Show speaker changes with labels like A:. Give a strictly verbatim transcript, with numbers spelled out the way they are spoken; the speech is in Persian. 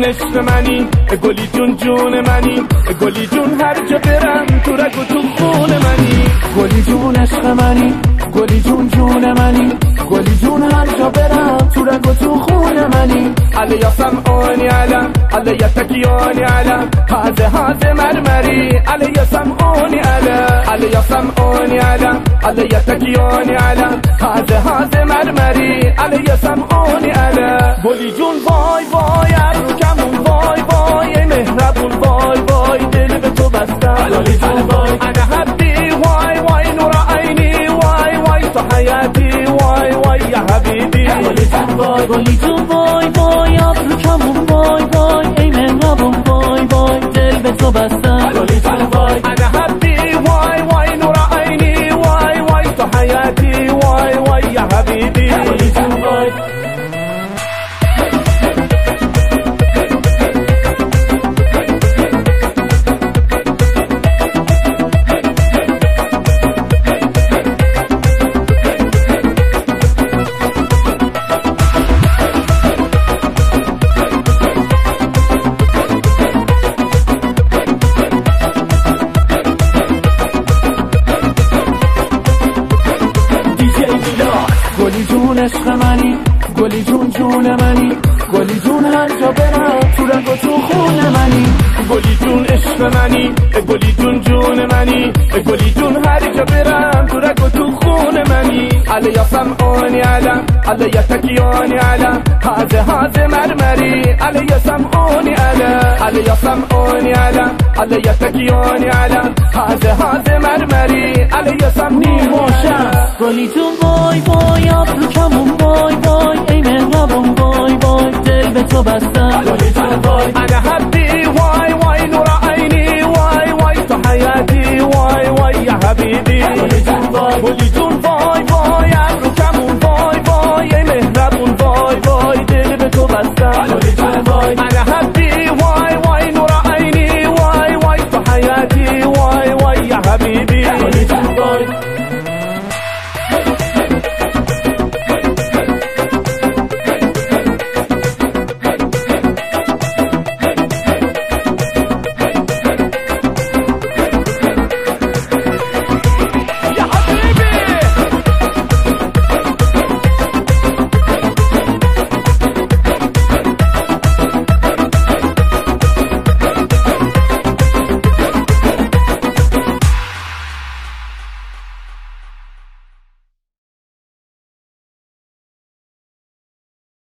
A: عشق منی گلی جون جون منی گلی جون هر جا برم تو رگ و تو خون منی
B: گلی جون عشق منی گلی جون جون منی گلی جون هر جا برم تو رگ و تو خون منی
A: علي سمعوني على علي تكيوني على هذا هذا مرمري علي سمعوني على علي سمعوني على علي تكيوني على هذا هذا مرمري علي سمعوني على گلی جون وای وای ارکمون وای وای مهربون وای وای دل به تو بستم
B: گلی جون وای
A: انا حبی وای وای نور عینی وای وای تو حیاتی وای وای یا حبیبی
B: گلی جون وای گلی جون وای وای ابروکمون وای وای ای مهربون وای وای دل به تو بستم گلی جون وای
A: انا حبی وای وای نور عینی وای وای تو حیاتی وای وای یا حبیبی
B: گلی جون وای گلی جون عشق منی گلی جون جون منی گلی جون هر جا برم تو رگ و تو خون منی
A: گلی جون عشق منی گلی جون جون منی گلی جون هر جا برم تو رگ و تو خون منی علي سمعوني على علي تكيوني على هذا هذا مرمري علي سمعوني على علي سمعوني على علي تكيوني على هذا هذا مرمري علي سمعوني
B: باشم گلی جون وای وای ابروکمون وای وای ای مهربون وای وای دل به تو بستم گلی جون وای
A: انا حبی وای وای نور عینی وای وای تو حیاتی وای وای یا حبیبی
B: گلی جون وای
A: گلی جون وای وای ابروکمون وای وای ای مهربون وای وای دل به تو بستم
B: گلی جون وای
A: انا حبی وای وای نور عینی وای وای تو حیاتی وای وای یا حبیبی
B: گلی جون وای